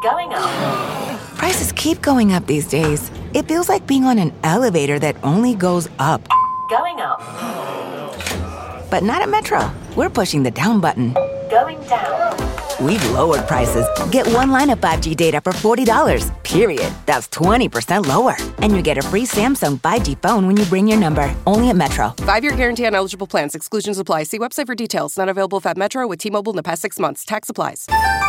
Going up. Prices keep going up these days. It feels like being on an elevator that only goes up. Going up. But not at Metro. We're pushing the down button. Going down. We've lowered prices. Get one line of 5G data for $40, period. That's 20% lower. And you get a free Samsung 5G phone when you bring your number. Only at Metro. 5-year guarantee on eligible plans. Exclusions apply. See website for details. Not available at Metro with T-Mobile in the past 6 months. Tax applies.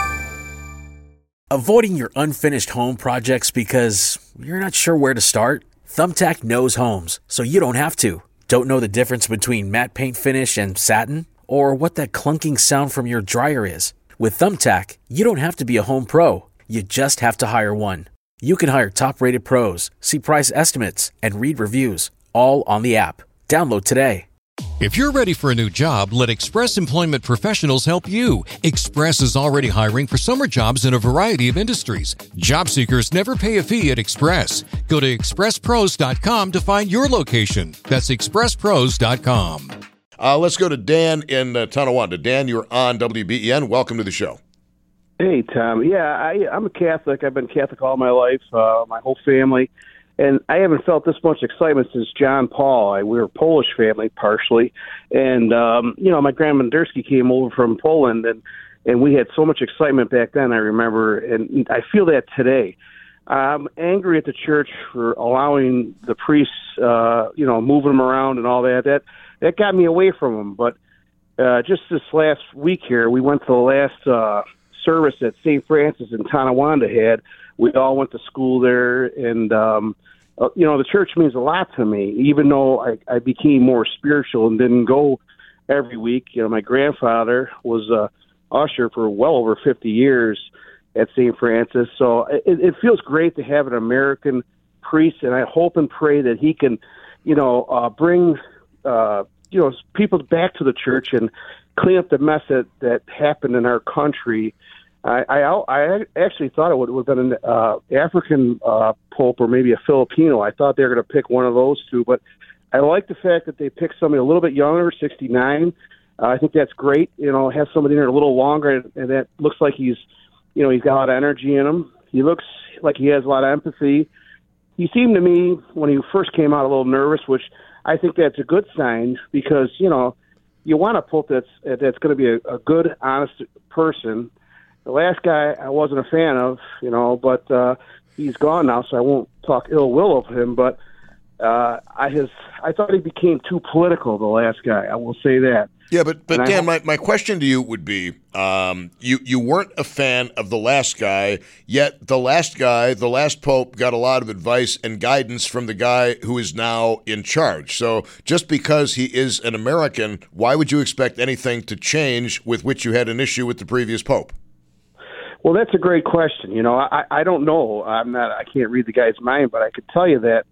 Avoiding your unfinished home projects because you're not sure where to start? Thumbtack knows homes, so you don't have to. Don't know the difference between matte paint finish and satin? Or what that clunking sound from your dryer is? With Thumbtack, you don't have to be a home pro. You just have to hire one. You can hire top-rated pros, see price estimates, and read reviews, all on the app. Download today. If you're ready for a new job, let Express Employment Professionals help you. Express is already hiring for summer jobs in a variety of industries. Job seekers never pay a fee at Express. Go to expresspros.com to find your location. That's expresspros.com. Let's go to Dan in Tonawanda. Dan, you're on WBEN. Welcome to the show. Hey, Tom. Yeah, I'm a Catholic. I've been Catholic all my life, my whole family. And I haven't felt this much excitement since John Paul. We were a Polish family, partially. And, my grandma Dursky came over from Poland, and we had so much excitement back then, I remember. And I feel that today. I'm angry at the church for allowing the priests, moving them around and all that. That got me away from them. But just this last week here, we went to the last service that St. Francis in Tonawanda had. We all went to school there, and, the church means a lot to me, even though I became more spiritual and didn't go every week. My grandfather was a usher for well over 50 years at St. Francis, so it feels great to have an American priest, and I hope and pray that he can, bring, people back to the church and clean up the mess that happened in our country. I actually thought it would have been an African pope or maybe a Filipino. I thought they were going to pick one of those two, but I like the fact that they picked somebody a little bit younger, 69. I think that's great. Have somebody in there a little longer, and that looks like he's got a lot of energy in him. He looks like he has a lot of empathy. He seemed to me when he first came out a little nervous, which I think that's a good sign because you want a pope that's going to be a good, honest person. The last guy I wasn't a fan of, but he's gone now, so I won't talk ill will of him. But I thought he became too political, the last guy. I will say that. Yeah, but Dan, my question to you would be, you weren't a fan of the last guy, yet the last pope, got a lot of advice and guidance from the guy who is now in charge. So just because he is an American, why would you expect anything to change with which you had an issue with the previous pope? Well, that's a great question. I don't know. I can't read the guy's mind, but I could tell you that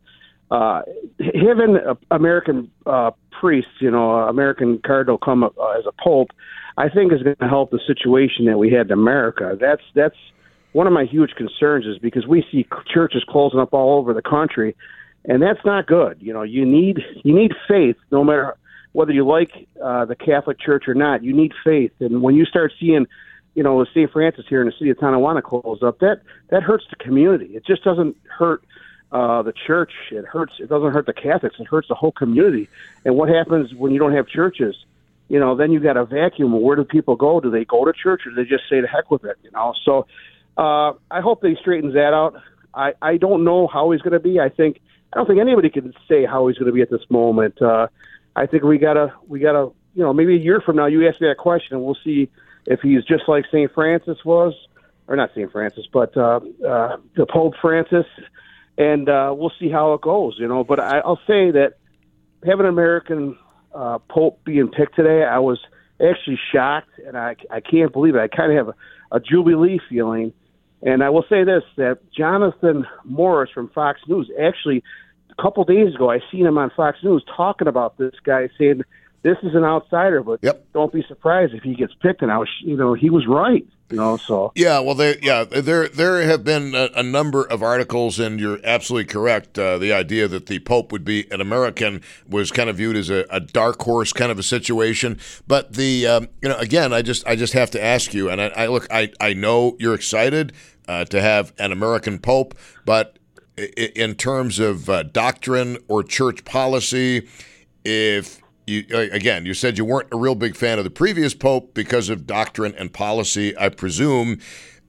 having American priests, American cardinal come as a pope, I think is going to help the situation that we had in America. That's one of my huge concerns is because we see churches closing up all over the country, and that's not good. You need faith, no matter whether you like the Catholic Church or not. You need faith, and when you start seeing with St. Francis here in the city of Tonawanda closed up, that hurts the community. It just doesn't hurt the church. It doesn't hurt the Catholics. It hurts the whole community. And what happens when you don't have churches? Then you got a vacuum. Where do people go? Do they go to church or do they just say to heck with it? So I hope that he straightens that out. I don't know how he's going to be. I don't think anybody can say how he's going to be at this moment. I think we gotta maybe a year from now you ask me that question and we'll see if he's just like St. Francis was, or not St. Francis, but the Pope Francis, and we'll see how it goes, But I'll say that having an American Pope being picked today, I was actually shocked, and I can't believe it. I kind of have a jubilee feeling. And I will say this, that Jonathan Morris from Fox News, actually, a couple days ago, I seen him on Fox News talking about this guy, saying this is an outsider, but don't be surprised if he gets picked. And he was right. So yeah, well, there have been a number of articles, and you're absolutely correct. The idea that the Pope would be an American was kind of viewed as a dark horse kind of a situation. But again, I just have to ask you, and I know you're excited. to have an American pope, but in terms of doctrine or church policy, if you said you weren't a real big fan of the previous pope because of doctrine and policy, I presume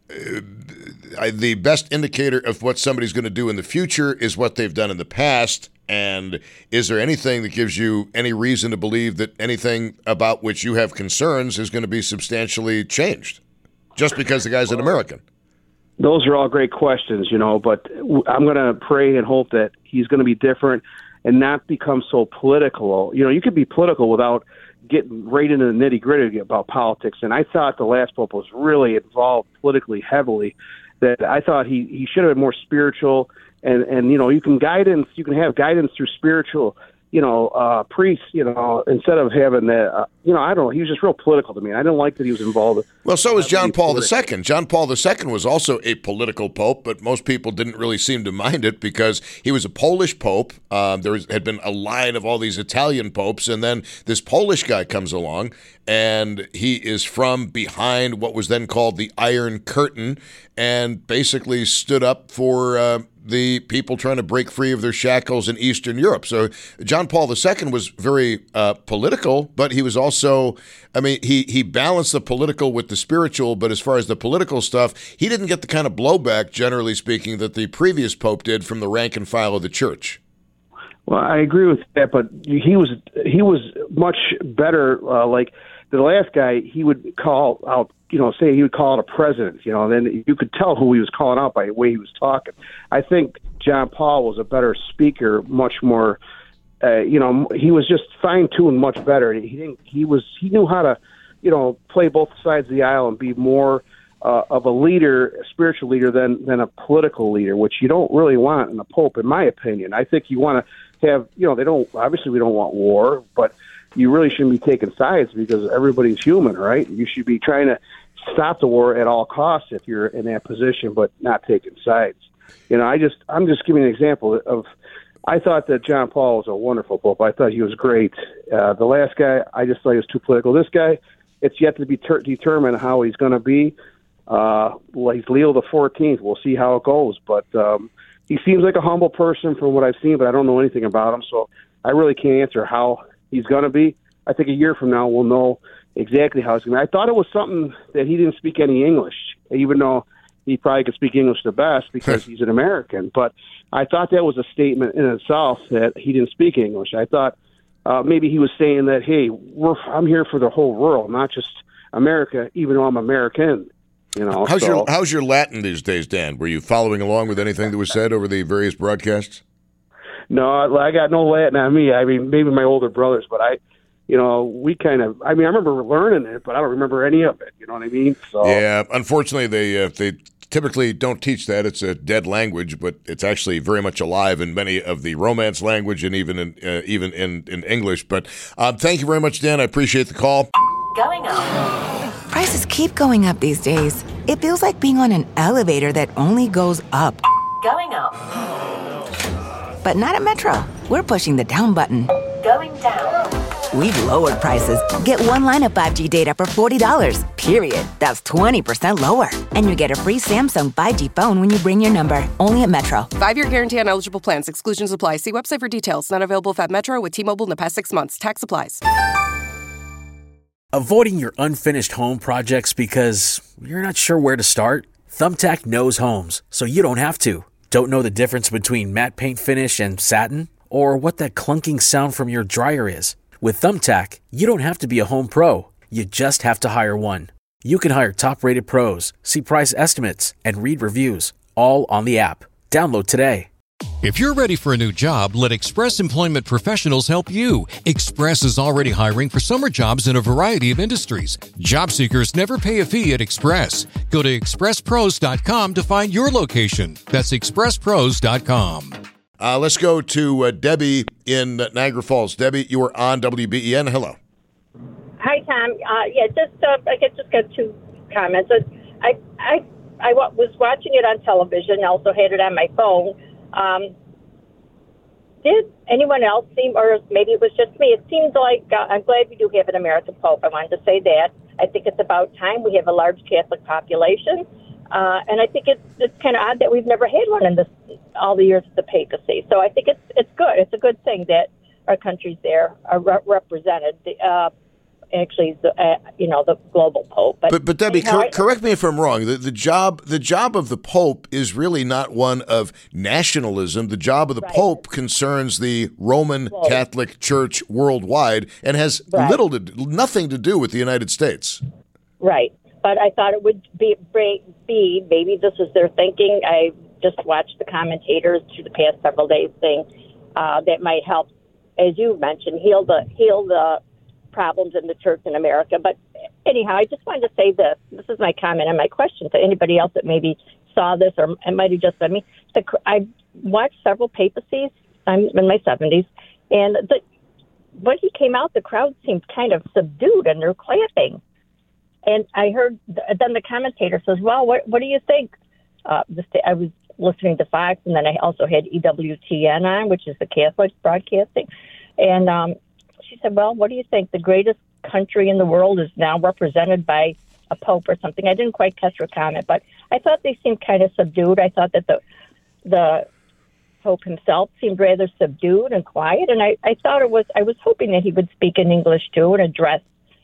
the best indicator of what somebody's going to do in the future is what they've done in the past. And is there anything that gives you any reason to believe that anything about which you have concerns is going to be substantially changed just because the guy's an American? Those are all great questions, but I'm going to pray and hope that he's going to be different and not become so political. You could be political without getting right into the nitty-gritty about politics. And I thought the last pope was really involved politically heavily, that I thought he should have been more spiritual. And you can have guidance through spiritual, priests, instead of having that, I don't know. He was just real political to me. I didn't like that he was involved. Well, so was John Paul II. John Paul II was also a political pope, but most people didn't really seem to mind it because he was a Polish pope. Had been a line of all these Italian popes, and then this Polish guy comes along, and he is from behind what was then called the Iron Curtain, and basically stood up for the people trying to break free of their shackles in Eastern Europe. So John Paul II was very political, but he was also, he balanced the political with the spiritual, but as far as the political stuff, he didn't get the kind of blowback, generally speaking, that the previous pope did from the rank and file of the church. Well, I agree with that, but he was much better. Like the last guy, he would call out, say he would call out a president, and then you could tell who he was calling out by the way he was talking. I think John Paul was a better speaker, much more. He was just fine-tuned much better. He knew how to, play both sides of the aisle and be more of a leader, a spiritual leader, than a political leader, which you don't really want in a pope, in my opinion. I think you want to have, we don't want war, but you really shouldn't be taking sides because everybody's human, right? You should be trying to stop the war at all costs if you're in that position, but not taking sides. I'm just giving an example of. I thought that John Paul was a wonderful pope. I thought he was great. The last guy, I just thought he was too political. This guy, it's yet to be determined how he's going to be. He's Leo the 14th. We'll see how it goes. But he seems like a humble person from what I've seen, but I don't know anything about him, so I really can't answer how he's going to be. I think a year from now we'll know exactly how it's going to be. I thought it was something that he didn't speak any English, even though he probably could speak English the best because he's an American. But I thought that was a statement in itself that he didn't speak English. I thought maybe he was saying that, hey, I'm here for the whole world, not just America, even though I'm American. How's your Latin these days, Dan? Were you following along with anything that was said over the various broadcasts? No, I got no Latin on me. Maybe my older brothers, but we kind of. I remember learning it, but I don't remember any of it. You know what I mean? So yeah, unfortunately, they typically don't teach that. It's a dead language, but it's actually very much alive in many of the Romance language and even in English. But thank you very much, Dan. I appreciate the call. Going up. Prices keep going up these days. It feels like being on an elevator that only goes up. Going up. But not at Metro. We're pushing the down button. Going down. We've lowered prices. Get one line of 5G data for $40, period. That's 20% lower. And you get a free Samsung 5G phone when you bring your number. Only at Metro. 5-year guarantee on eligible plans. Exclusions apply. See website for details. Not available if at Metro with T-Mobile in the past 6 months. Tax applies. Avoiding your unfinished home projects because you're not sure where to start? Thumbtack knows homes, so you don't have to. Don't know the difference between matte paint finish and satin? Or what that clunking sound from your dryer is? With Thumbtack, you don't have to be a home pro. You just have to hire one. You can hire top-rated pros, see price estimates, and read reviews, all on the app. Download today. If you're ready for a new job, let Express Employment Professionals help you. Express is already hiring for summer jobs in a variety of industries. Job seekers never pay a fee at Express. Go to expresspros.com to find your location. That's expresspros.com. Let's go to Debbie in Niagara Falls. Debbie, you are on WBEN. Hello. Hi, Tom. I just got two comments. I was watching it on television. I also had it on my phone. Did anyone else seem, or maybe it was just me, it seems like, I'm glad we do have an American Pope. I wanted to say that. I think it's about time. We have a large Catholic population. And I think it's kind of odd that we've never had one in all the years of the papacy. So I think it's good. It's a good thing that our countries there are represented. Actually, the global pope. But Debbie, correct me if I'm wrong. The job of the pope is really not one of nationalism. The job of the pope concerns the Roman Catholic Church worldwide and has nothing to do with the United States. Right. But I thought it would be maybe this is their thinking. I just watched the commentators through the past several days thing that might help, as you mentioned, heal the problems in the church in America. But anyhow, I just wanted to say this. This is my comment and my question to anybody else that maybe saw this or it might have just been me. I watched several papacies. I'm in my 70s. And when he came out, the crowd seemed kind of subdued and they're clapping. And I heard then the commentator says, well, what do you think? I was listening to Fox, and then I also had EWTN on, which is the Catholic broadcasting. And she said, well, what do you think? The greatest country in the world is now represented by a pope or something. I didn't quite catch her comment, but I thought they seemed kind of subdued. I thought that the pope himself seemed rather subdued and quiet, and I was hoping that he would speak in English too and address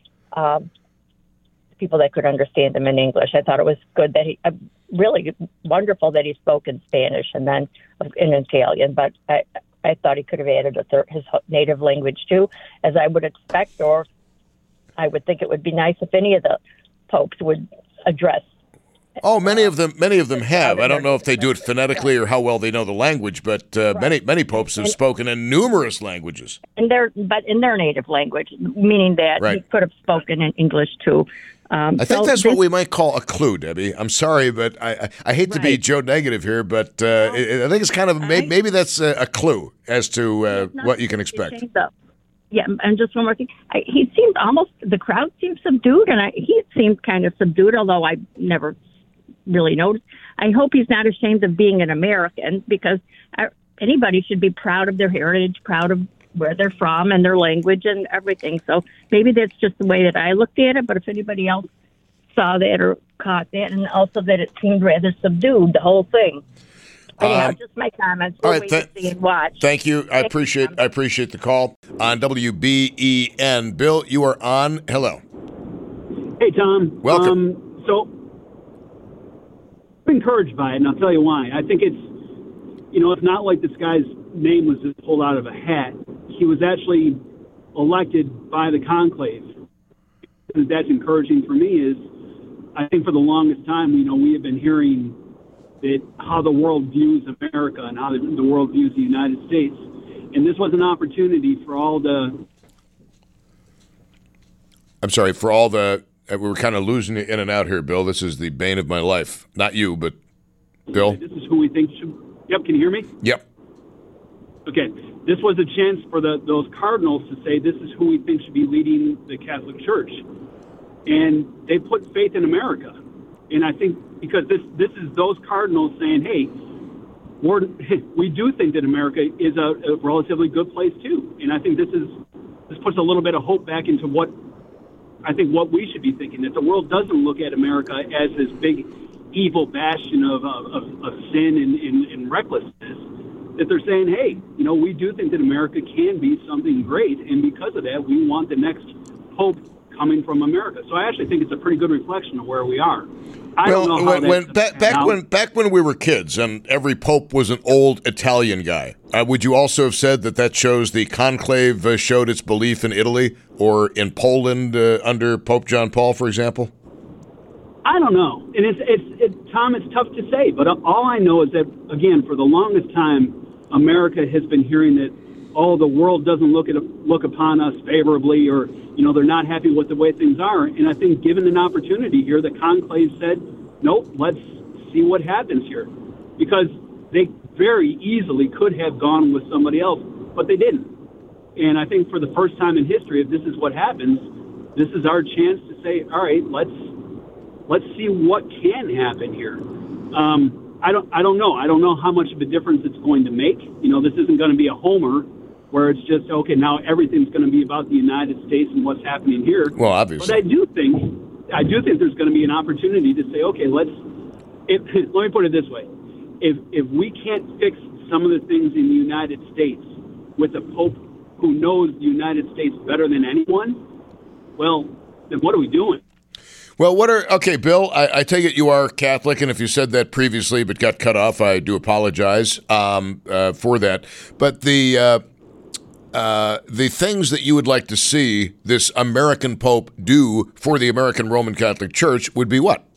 people that could understand him in English. I thought it was good that really wonderful that he spoke in Spanish and then in Italian, but I thought he could have added his native language too, as I would expect, or I would think it would be nice if any of the popes would address. Oh, many of them have. I don't know if they do it phonetically or how well they know the language, but many popes have spoken in numerous languages. But in their native language, meaning that he could have spoken in English too. I think that's what we might call a clue, Debbie. I'm sorry, but I hate to be Joe negative here, but I think it's kind of maybe that's a clue as to what you can expect. Yeah, and just one more thing. He seemed the crowd seemed subdued, and he seemed kind of subdued, although I never really noticed. I hope he's not ashamed of being an American, because anybody should be proud of their heritage, proud of where they're from and their language and everything. So maybe that's just the way that I looked at it, but if anybody else saw that or caught that, and also that it seemed rather subdued, the whole thing. Anyhow, just my comments. All right, see and watch. Thank you. I appreciate the call. On WBEN, Bill, you are on. Hello. Hey, Tom. Welcome. So I'm encouraged by it, and I'll tell you why. I think it's not like this guy's name was just pulled out of a hat. He was actually elected by the conclave. That's encouraging for me is I think for the longest time, we have been hearing that how the world views America and how the world views the United States. And this was an opportunity for all the... I'm sorry, for all the... We were kind of losing it in and out here, Bill. This is the bane of my life. Not you, but Bill. This is who we think should... Yep, can you hear me? Yep. Okay, this was a chance for those cardinals to say this is who we think should be leading the Catholic Church. And they put faith in America. And I think because this is those cardinals saying, hey, we do think that America is a relatively good place too. And I think this puts a little bit of hope back into what we should be thinking, that the world doesn't look at America as this big evil bastion of sin and recklessness. That they're saying, hey, we do think that America can be something great, and because of that, we want the next pope coming from America. So I actually think it's a pretty good reflection of where we are. I don't know how back when we were kids and every pope was an old Italian guy, would you also have said that shows the conclave showed its belief in Italy or in Poland under Pope John Paul, for example? I don't know. And Tom, it's tough to say, but all I know is that, again, for the longest time, America has been hearing that, the world doesn't look upon us favorably, or, they're not happy with the way things are. And I think given an opportunity here, the conclave said, nope, let's see what happens here. Because they very easily could have gone with somebody else, but they didn't. And I think for the first time in history, if this is what happens, this is our chance to say, all right, let's see what can happen here. I don't know. I don't know how much of a difference it's going to make. This isn't going to be a homer where it's just, okay, now everything's going to be about the United States and what's happening here. Well, obviously. But I do think there's going to be an opportunity to say, okay, let's let me put it this way. If we can't fix some of the things in the United States with a pope who knows the United States better than anyone, well, then what are we doing? Well, Bill, I take it you are Catholic, and if you said that previously but got cut off, I do apologize for that. But the things that you would like to see this American Pope do for the American Roman Catholic Church would be what?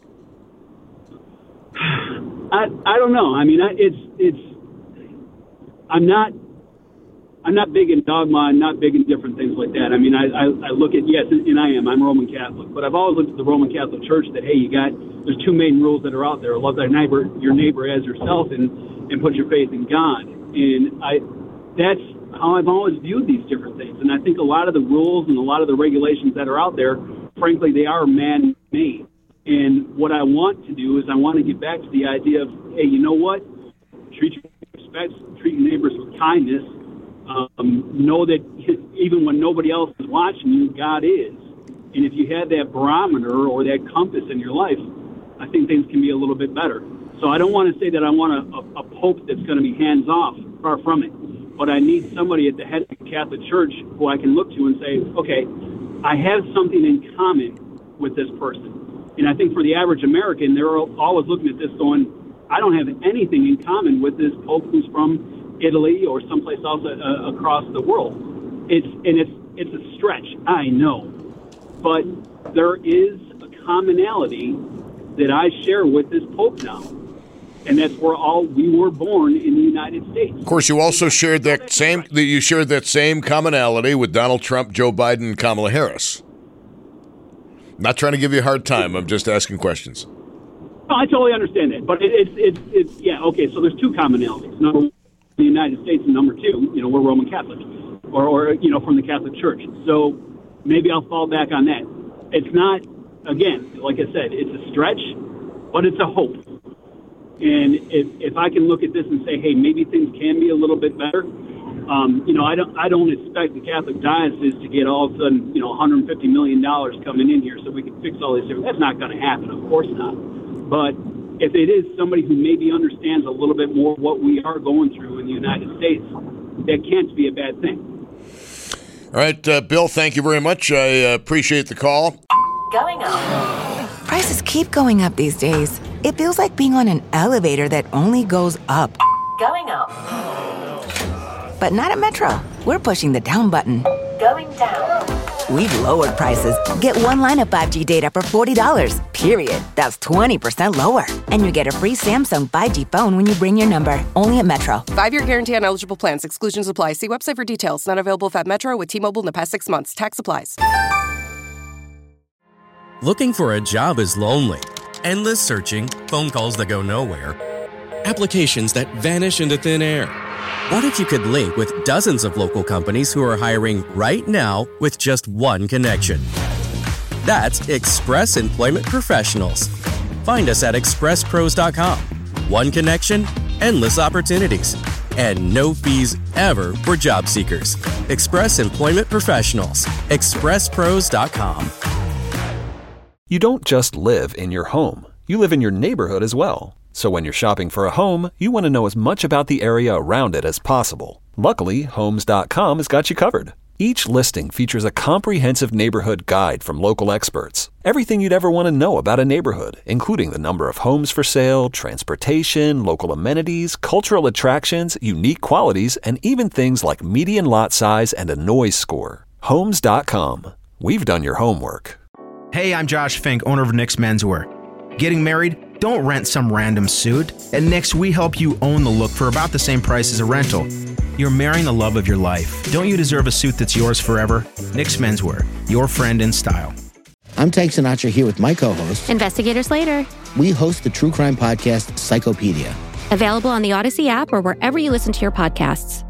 I don't know. I mean, I'm not big in dogma. I'm not big in different things like that. I mean, I look at, yes, and I'm Roman Catholic, but I've always looked at the Roman Catholic Church that, hey, there's two main rules that are out there. Love your neighbor as yourself, and put your faith in God. And that's how I've always viewed these different things. And I think a lot of the rules and a lot of the regulations that are out there, frankly, they are man-made. And what I want to do is I want to get back to the idea of, hey, you know what? Treat your respect, treat your neighbors with kindness. Know that even when nobody else is watching you, God is. And if you have that barometer or that compass in your life, I think things can be a little bit better. So I don't want to say that I want a pope that's going to be hands-off, far from it. But I need somebody at the head of the Catholic Church who I can look to and say, okay, I have something in common with this person. And I think for the average American, they're always looking at this going, I don't have anything in common with this pope who's from Italy or someplace else across the world. It's a stretch, I know. But there is a commonality that I share with this pope now. And that's where we were born in the United States. Of course, you also shared that same commonality with Donald Trump, Joe Biden, and Kamala Harris. Not trying to give you a hard time. I'm just asking questions. Oh, I totally understand that. But it's yeah, okay, so there's two commonalities. Number one, the United States, and number two, we're Roman Catholic or from the Catholic Church. So maybe I'll fall back on that. It's not, again, like I said, it's a stretch, but it's a hope. And if I can look at this and say, hey, maybe things can be a little bit better, I don't expect the Catholic diocese to get all of a sudden, $150 million coming in here so we can fix all these things. That's not going to happen, of course not. But if it is somebody who maybe understands a little bit more what we are going through in the United States, that can't be a bad thing. All right, Bill, thank you very much. I appreciate the call. Going up. Prices keep going up these days. It feels like being on an elevator that only goes up. Going up. But not at Metro. We're pushing the down button. Going down. We've lowered prices. Get one line of 5G data for $40, period. That's 20% lower. And you get a free Samsung 5G phone when you bring your number. Only at Metro. 5-year guarantee on eligible plans. Exclusions apply. See website for details. Not available at Metro with T-Mobile in the past 6 months. Tax applies. Looking for a job is lonely. Endless searching, phone calls that go nowhere, applications that vanish into thin air. What if you could link with dozens of local companies who are hiring right now with just one connection? That's Express Employment Professionals. Find us at expresspros.com. One connection, endless opportunities, and no fees ever for job seekers. Express Employment Professionals. expresspros.com. You don't just live in your home. You live in your neighborhood as well. So when you're shopping for a home, you want to know as much about the area around it as possible. Luckily, Homes.com has got you covered. Each listing features a comprehensive neighborhood guide from local experts. Everything you'd ever want to know about a neighborhood, including the number of homes for sale, transportation, local amenities, cultural attractions, unique qualities, and even things like median lot size and a noise score. Homes.com. We've done your homework. Hey, I'm Josh Fink, owner of Nick's Menswear. Getting married? Don't rent some random suit. At Nick's, we help you own the look for about the same price as a rental. You're marrying the love of your life. Don't you deserve a suit that's yours forever? Nick's Menswear, your friend in style. I'm Tank Sinatra here with my co-host, Investigator Slater. We host the true crime podcast, Psychopedia. Available on the Odyssey app or wherever you listen to your podcasts.